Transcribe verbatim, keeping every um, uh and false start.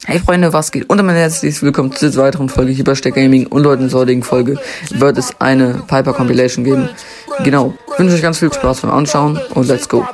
Hey Freunde, was geht? Und mein herzliches Willkommen zu dieser weiteren Folge hier bei Steck Gaming. Und Leute, in der heutigen Folge wird es eine Piper Compilation geben. Genau, ich wünsche euch ganz viel Spaß beim Anschauen und let's go.